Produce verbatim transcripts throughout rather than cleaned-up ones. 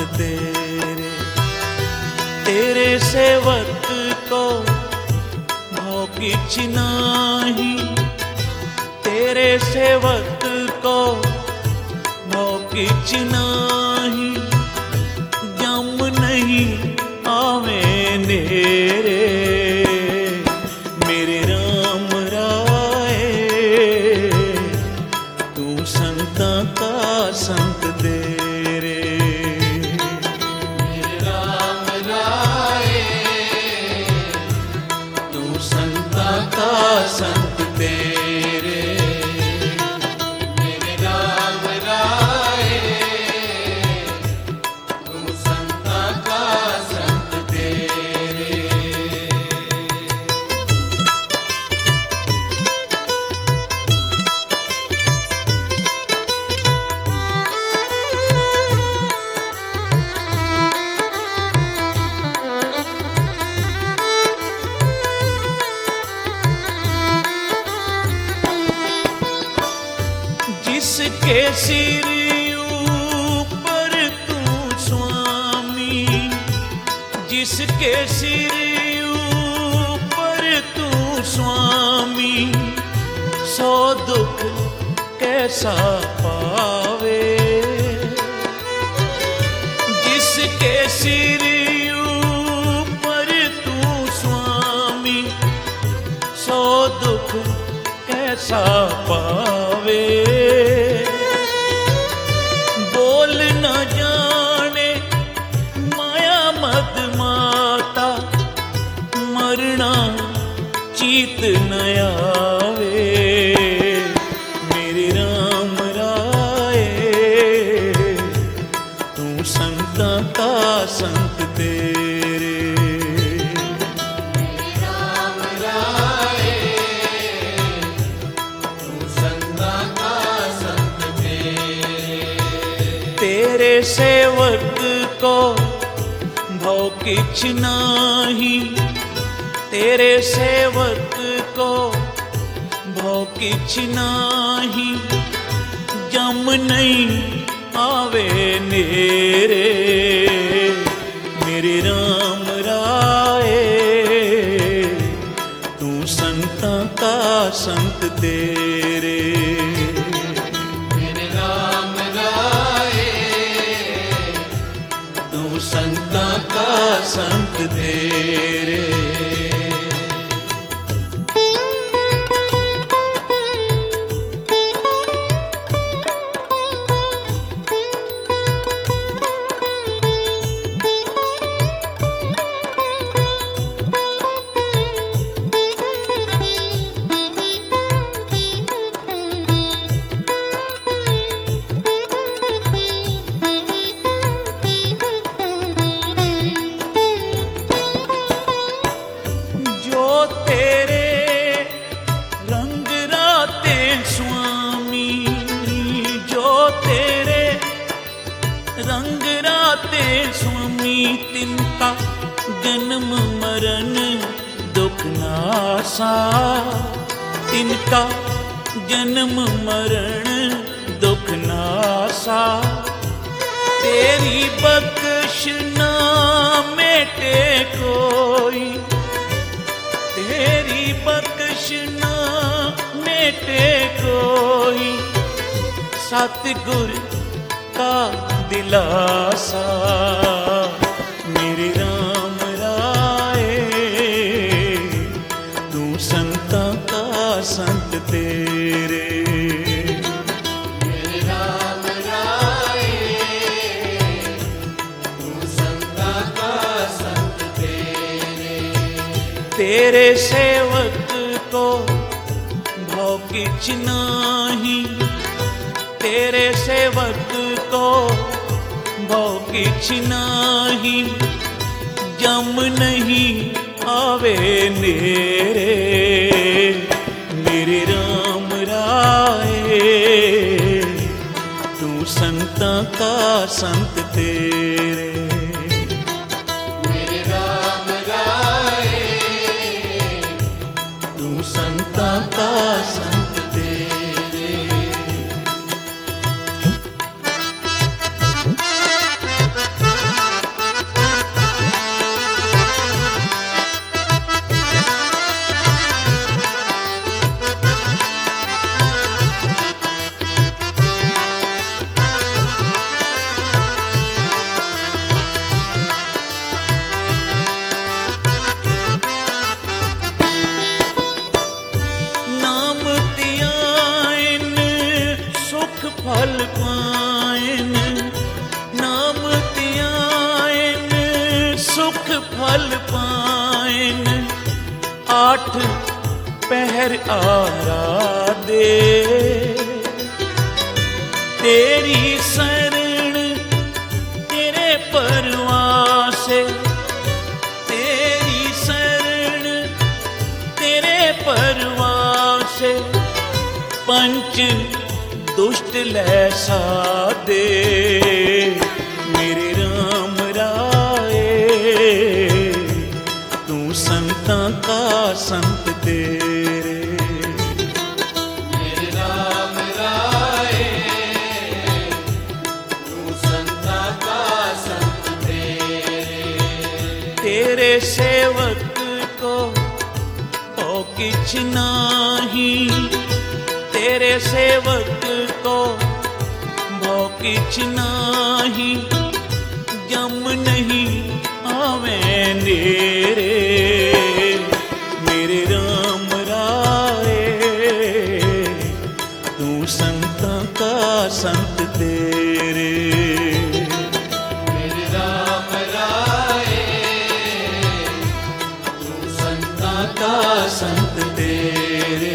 तेरे। तेरे सेवक को भौ किछ नाही, तेरे सेवक को भौ किछ नाही, जम नहीं आवे नेरे। मेरे राम राय तू संता का संत तेरे। मेरे राम राय तू संता का संत तेरे। मेरे राम राय तू संता का संत तेरे। जिसके सिर ऊपर तू स्वामी, जिसके सिर ऊपर तू स्वामी, सो दुख कैसा पावे। जिसके सिर ऊपर तू स्वामी, सो दुख कैसा पावे। बोल न जाने माया मद माता, मरना चीत न आवे। मेरे राम राय तू संता का संत तेरे। मेरे राम राय तू संता का संत तेरे। तेरे सेवक को भौ किछ नाही, तेरे सेवक को भौ किछ नाही, जम नहीं आवे नेरे। मेरे राम राय तू संता का संत तेरे। मेरे राम राय तू संता का संत तेरे। जो तेरे रंग राते स्वामी, जो तेरे रंग राते स्वामी, तिनका जन्म मरण दुख नासा। तिनका जन्म मरण दुख नासा। तेरी बख्श ना मेटे कोई, तेरी बख्श ना मेटे कोई, सतगुर का दिलासा। मेरे राम राय तू संता का संत तेरे। मेरे राम राय तू संता का संत तेरे। तेरे सेवक को भौ किछ नाही, तेरे सेवक को भौ किछ नाही, जम नहीं आवे नेरे। मेरे राम राय तू संता का संत तेरे। मेरे राम राय तू संता का संत तेरे। फल पाइन, नाम ध्यान सुख फल पाइन। आठ पहर आराधे तेरी शरण तेरे परवासे, तेरी शरण तेरे परवासे। पंच दुष्ट लै साधे मेरे राम राए, तू संतां का संत तेरे। मेरे राम राए, तू संता का संत तेरे। तेरे सेवक को ओ किछ नाही, तेरे सेवक को भो किछ नाही। जम नहीं आवे नेरे मेरे राम राए, तू संतां का संत तेरे। मेरे राम राए, तू संता का संत तेरे।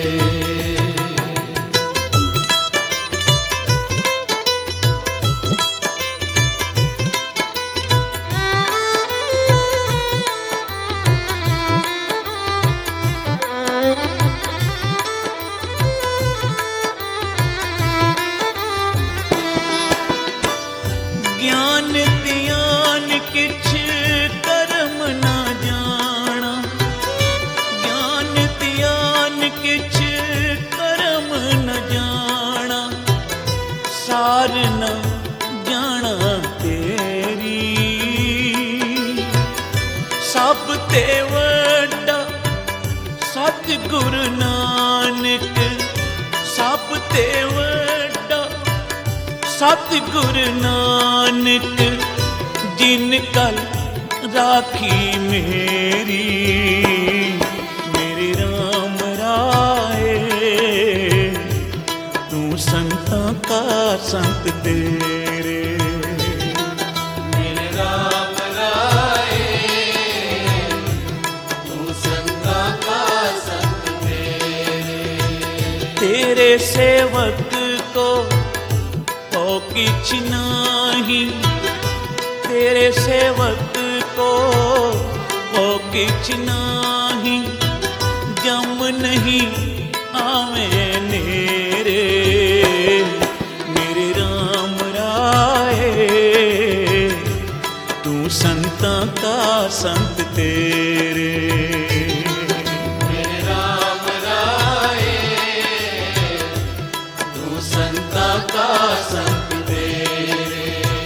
ज्ञान ध्यान किछ कर्म न जाना, ज्ञान ध्यान किछ कर्म न जाना। सार न जाना तेरी सब ते वड्डा सतगुरु नानक, सब ते वड्डा सतगुरु नानक। जिन कल राखी मेरी मेरे राम राए, तू संतां का संत तेरे। मेरे राम राए, तू संता का संत तेरे। तेरे सेवक को ओ किछ नाही, तेरे सेवक को ओ किछ नाही। जम नहीं आवे नेरे मेरे राम राए, तू संतां का संत तेरे। मेरे राम राए, तू संता का संत तेरे।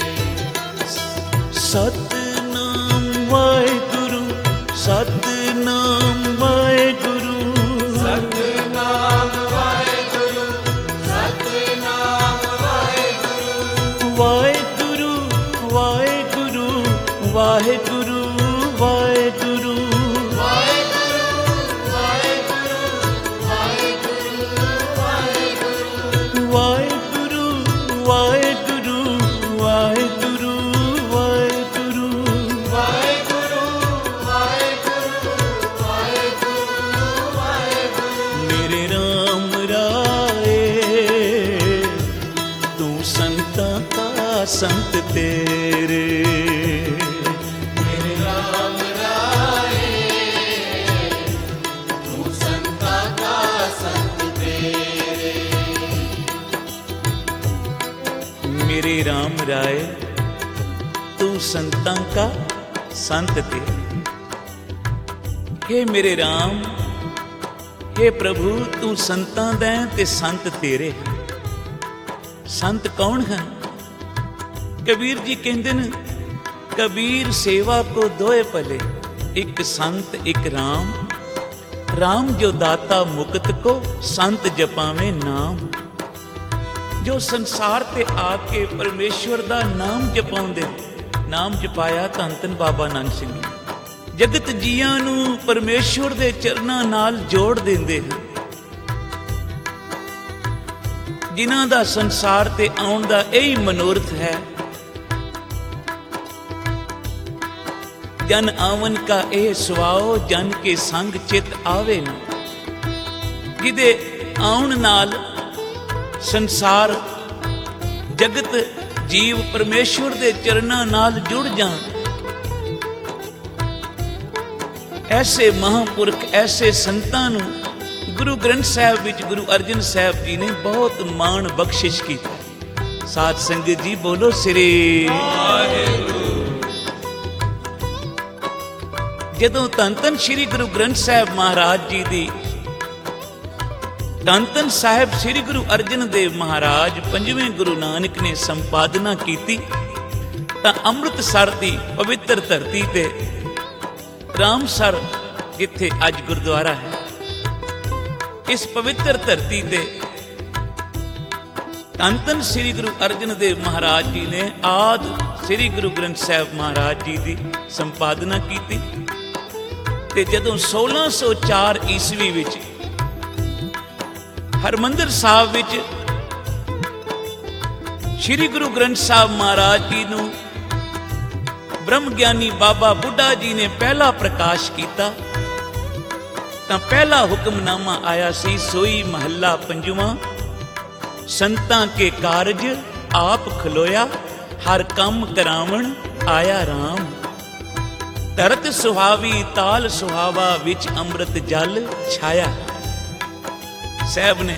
सतनाम वाहेगुरु, सतनाम वाहेगुरु, सतनाम वाहेगुरु, सतनाम वाहेगुरु। वाहेगुरु वाहेगुरु वाहेगुरु वाहेगुरु। वाहेगुरु वाहेगुरु वाहेगुरु वाहेगुरु। मेरे राम राए, तू संतां का संत तेरे। मेरे राम राए, तू संता का संत तेरे। मेरे राम राय, तू संतां का संत तेरे। हे मेरे राम, हे प्रभु, तू संतां दा ते संत तेरे। संत कौन है? कबीर जी कहते न, कबीर सेवा को दोए पले, एक संत एक राम। राम जो दाता मुक्त को, संत जपावे नाम। जो संसार ते आके परमेश्वर दा नाम जपाउंदे, नाम जपाया धन धन बाबा नानक सिंह जी। जगत जीआं नूं परमेश्वर दे चरनां नाल जोड़ दिंदे हैं। ਜਿਨ੍ਹਾਂ ਦਾ ਸੰਸਾਰ ਤੇ ਆਉਣ ਦਾ ਇਹੀ ਮਨੋਰਥ ਹੈ। ਜਨ ਆਵਨ ਕਾ ਇਹ ਸੁਆਓ, ਜਨ ਕੇ ਸੰਗ ਚਿਤ ਆਵੇ ਨਾ। ਜਿਹਦੇ ਆਉਣ ਨਾਲ ਸੰਸਾਰ ਜਗਤ ਜੀਵ ਪਰਮੇਸ਼ਵਰ ਦੇ ਚਰਨਾਂ ਨਾਲ ਜੁੜ ਜਾਣ। ਐਸੇ ਮਹਾਂਪੁਰਖ, ਐਸੇ ਸੰਤਾਂ ਨੂੰ ਗੁਰੂ ਗ੍ਰੰਥ ਸਾਹਿਬ ਵਿੱਚ ਗੁਰੂ ਅਰਜਨ ਸਾਹਿਬ ਜੀ ਨੇ ਬਹੁਤ ਮਾਣ ਬਖਸ਼ਿਸ਼ ਕੀਤਾ। ਸਾਧ ਸੰਗਤ ਜੀ ਬੋਲੋ ਸ੍ਰੀ ਵਾਹਿਗੁਰੂ। ਜਦੋਂ ਧੰਨ ਧੰਨ ਸ੍ਰੀ ਗੁਰੂ ਗ੍ਰੰਥ ਸਾਹਿਬ ਮਹਾਰਾਜ ਜੀ ਦੀ, ਧੰਨ ਧੰਨ ਸਾਹਿਬ ਸ੍ਰੀ ਗੁਰੂ ਅਰਜਨ ਦੇਵ ਮਹਾਰਾਜ ਪੰਜਵੇਂ ਗੁਰੂ ਨਾਨਕ ਨੇ ਸੰਪਾਦਨਾ ਕੀਤੀ, ਤਾਂ ਅੰਮ੍ਰਿਤਸਰ ਦੀ ਪਵਿੱਤਰ ਧਰਤੀ ਤੇ ਰਾਮਸਰ, ਜਿੱਥੇ ਅੱਜ ਗੁਰਦੁਆਰਾ ਹੈ, ਇਸ ਪਵਿੱਤਰ ਧਰਤੀ ਤੇ ਧੰਨ ਧੰਨ ਸ੍ਰੀ ਗੁਰੂ ਅਰਜਨ ਦੇਵ ਮਹਾਰਾਜ ਜੀ ਨੇ ਆਦਿ ਸ੍ਰੀ ਗੁਰੂ ਗ੍ਰੰਥ ਸਾਹਿਬ ਮਹਾਰਾਜ ਜੀ ਦੀ ਸੰਪਾਦਨਾ ਕੀਤੀ। ਤੇ ਜਦੋਂ ਸੋਲਾਂ ਸੌ ਚਾਰ ਈਸਵੀ ਵਿੱਚ ਹਰਮੰਦਰ ਸਾਹਿਬ ਵਿੱਚ ਸ੍ਰੀ ਗੁਰੂ ਗ੍ਰੰਥ ਸਾਹਿਬ ਮਹਾਰਾਜ ਜੀ ਨੂੰ ਬ੍ਰਹਮ ਗਿਆਨੀ ਬਾਬਾ ਬੁੱਢਾ ਜੀ ਨੇ ਪਹਿਲਾ ਪ੍ਰਕਾਸ਼ ਕੀਤਾ, ਤਾਂ ਪਹਿਲਾ ਹੁਕਮਨਾਮਾ ਆਇਆ ਸੀ, ਸੋਈ ਮਹੱਲਾ ਪੰਜਵਾਂ, ਸੰਤਾਂ ਕੇ ਕਾਰਜ ਆਪ ਖਲੋਇਆ, ਹਰ ਕੰਮ ਕਰਾਵਣ ਆਇਆ ਰਾਮ। ਧਰਤ ਸੁਹਾਵੀ ਤਾਲ ਸੁਹਾਵਾ, ਵਿੱਚ ਅੰਮ੍ਰਿਤ ਜਲ ਛਾਇਆ। ਸਾਹਿਬ ਨੇ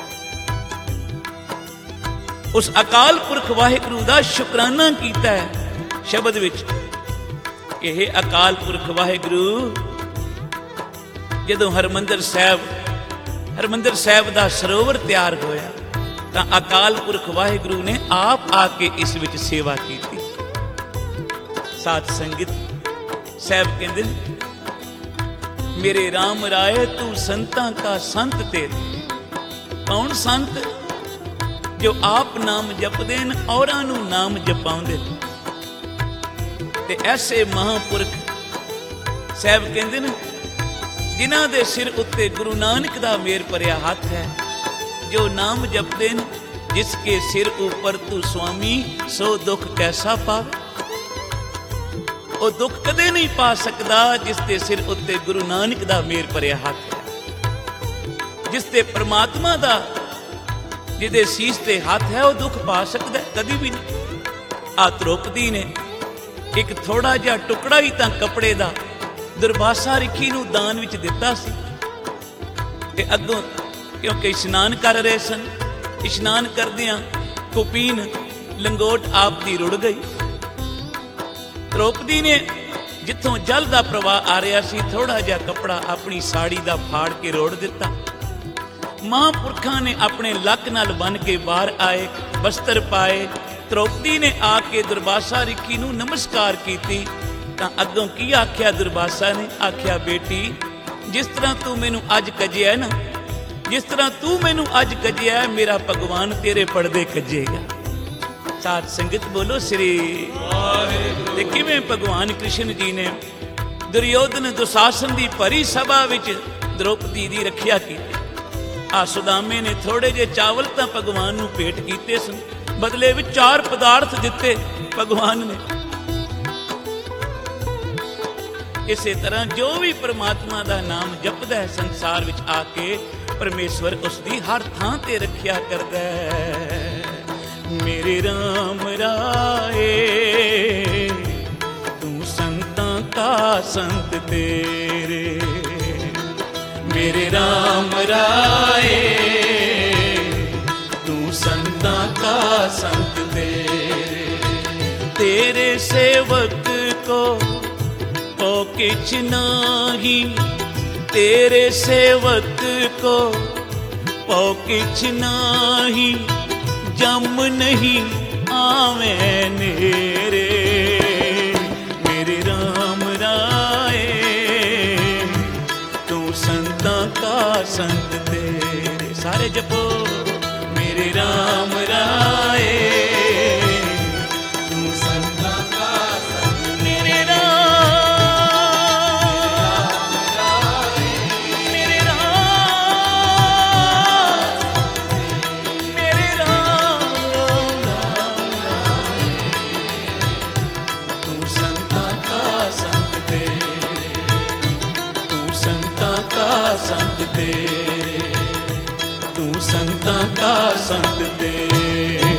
ਉਸ ਅਕਾਲ ਪੁਰਖ ਵਾਹਿਗੁਰੂ ਦਾ ਸ਼ੁਕਰਾਨਾ ਕੀਤਾ ਹੈ ਸ਼ਬਦ ਵਿੱਚ। ਇਹ ਅਕਾਲ ਪੁਰਖ ਵਾਹਿਗੁਰੂ ਜਦੋਂ ਹਰਮੰਦਰ ਸਾਹਿਬ ਹਰਮੰਦਰ ਸਾਹਿਬ ਦਾ ਸਰੋਵਰ ਤਿਆਰ ਹੋਇਆ, ਤਾਂ ਅਕਾਲ ਪੁਰਖ ਵਾਹਿਗੁਰੂ ਨੇ ਆਪ ਆ ਕੇ ਇਸ ਵਿੱਚ ਸੇਵਾ ਕੀਤੀ। ਸਾਧ ਸੰਗਤ, ਸਾਹਿਬ ਕਹਿੰਦੇ, ਮੇਰੇ ਰਾਮ ਰਾਏ ਤੂੰ ਸੰਤਾਂ ਕਾ ਸੰਤ ਤੇਰੇ। ਕੌਣ ਸੰਤ? ਜੋ ਆਪ ਨਾਮ ਜਪਦੇ ਨੇ, ਔਰਾਂ ਨੂੰ ਨਾਮ ਜਪਾਉਂਦੇ। ਤੇ ਐਸੇ ਮਹਾਂਪੁਰਖ ਸਾਹਿਬ ਕਹਿੰਦੇ ਨੇ, ਜਿਨ੍ਹਾਂ ਦੇ ਸਿਰ ਉੱਤੇ ਗੁਰੂ ਨਾਨਕ ਦਾ ਮੇਰ ਭਰਿਆ ਹੱਥ ਹੈ, ਜੋ ਨਾਮ ਜਪਦੇ ਨੇ, ਜਿਸ ਕੇ ਸਿਰ ਉੱਪਰ ਤੂੰ ਸੁਆਮੀ, ਸੋ ਦੁੱਖ ਕੈਸਾ ਪਾਵੇ। ਉਹ ਦੁੱਖ ਕਦੇ ਨਹੀਂ ਪਾ ਸਕਦਾ ਜਿਸ ਦੇ ਸਿਰ ਉੱਤੇ ਗੁਰੂ ਨਾਨਕ ਦਾ ਮੇਰ ਭਰਿਆ ਹੱਥ ਹੈ। ਜਿਸ ਤੇ ਪ੍ਰਮਾਤਮਾ ਦਾ, ਜਿਹਦੇ ਸੀਸ ਤੇ ਹੱਥ ਹੈ, ਉਹ ਦੁੱਖ ਪਾ ਸਕਦਾ? ਕਦੀ ਵੀ ਨਹੀਂ। ਆ ਦ੍ਰੋਪਦੀ ਨੇ ਇੱਕ ਥੋੜਾ ਜਿਹਾ ਟੁਕੜਾ ਹੀ ਤਾਂ ਕੱਪੜੇ ਦਾ ਦੁਰਵਾਸਾ ਰਿਖੀ ਨੂੰ ਦਾਨ ਵਿੱਚ ਦਿੱਤਾ ਸੀ। ਤੇ ਅੱਗੋਂ ਕਿਉਂਕਿ ਇਸ਼ਨਾਨ ਕਰ ਰਹੇ ਸਨ, ਇਸ਼ਨਾਨ ਕਰਦਿਆਂ ਕੁਪੀਨ ਲੰਗੋਟ ਆਪ ਦੀ ਰੁੜ ਗਈ। ਦ੍ਰੋਪਦੀ ਨੇ ਜਿੱਥੋਂ ਜਲ ਦਾ ਪ੍ਰਵਾਹ ਆ ਰਿਹਾ ਸੀ, ਥੋੜਾ ਜਿਹਾ ਕੱਪੜਾ ਆਪਣੀ ਸਾੜੀ ਦਾ ਫਾੜ ਕੇ ਰੋੜ ਦਿੱਤਾ। ਮਹਾਂਪੁਰਖਾਂ ਨੇ ਆਪਣੇ ਲੱਕ ਨਾਲ ਬੰਨ ਕੇ ਬਾਹਰ ਆਏ, ਬਸਤਰ ਪਾਏ। ਦ੍ਰੋਪਦੀ ਨੇ ਆ ਕੇ ਦੁਰਵਾਸਾ ਰਿਖੀ ਨੂੰ ਨਮਸਕਾਰ ਕੀਤੀ, ਤਾਂ ਅੱਗੋਂ ਕੀ ਆਖਿਆ ਦੁਰਵਾਸਾ ਨੇ? ਆਖਿਆ, ਬੇਟੀ, ਜਿਸ ਤਰ੍ਹਾਂ ਤੂੰ ਮੈਨੂੰ ਅੱਜ ਕੱਜਿਆ ਨਾ, ਜਿਸ ਤਰ੍ਹਾਂ ਤੂੰ ਮੈਨੂੰ ਅੱਜ ਕੱਜਿਆ, ਮੇਰਾ ਭਗਵਾਨ ਤੇਰੇ ਪਰਦੇ ਕੱਜੇਗਾ। ਸਾਧ ਸੰਗਤ ਬੋਲੋ ਸ੍ਰੀ ਵਾਹਿਗੁਰੂ। ਤੇ ਕਿਵੇਂ ਭਗਵਾਨ ਕ੍ਰਿਸ਼ਨ ਜੀ ਨੇ ਦੁਰਯੋਧਨ ਦੁਸ਼ਾਸਨ ਦੀ ਭਰੀ ਸਭਾ ਵਿੱਚ ਦ੍ਰੋਪਦੀ ਦੀ ਰੱਖਿਆ ਕੀਤੀ। ਆ ਸੁਦਾਮੇ ਨੇ ਥੋੜੇ ਜਿਹੇ ਚਾਵਲ ਤਾਂ ਭਗਵਾਨ ਨੂੰ ਭੇਟ ਕੀਤੇ ਸਨ, ਬਦਲੇ ਵਿੱਚ ਚਾਰ ਪਦਾਰਥ ਦਿੱਤੇ ਭਗਵਾਨ ਨੇ। ਇਸੇ ਤਰ੍ਹਾਂ ਜੋ ਵੀ ਪ੍ਰਮਾਤਮਾ ਦਾ ਨਾਮ ਜਪਦਾ ਹੈ, ਸੰਸਾਰ ਵਿੱਚ ਆ ਕੇ ਪਰਮੇਸ਼ਵਰ ਉਸ ਦੀ ਹਰ ਥਾਂ ਤੇ ਰੱਖਿਆ ਕਰਦਾ ਹੈ। ਮੇਰੇ ਰਾਮ ਰਾਏ ਤੂੰ ਸੰਤਾਂ ਕਾ ਸੰਤ ਤੇਰੇ। ਮੇਰੇ ਰਾਮ ਰਾਏ ਤੂੰ ਸੰਤਾਂ ਕਾ ਸੰਤ ਤੇਰੇ। तेरे सेवक को ओ किछ नाही, तेरे सेवक को ओ किछ नाही, जम नहीं आवे नेरे। मेरे राम राए तू संतां का संत तेरे। सारे जपो मेरे राम राए मेरे तू संतां का संत तेरे।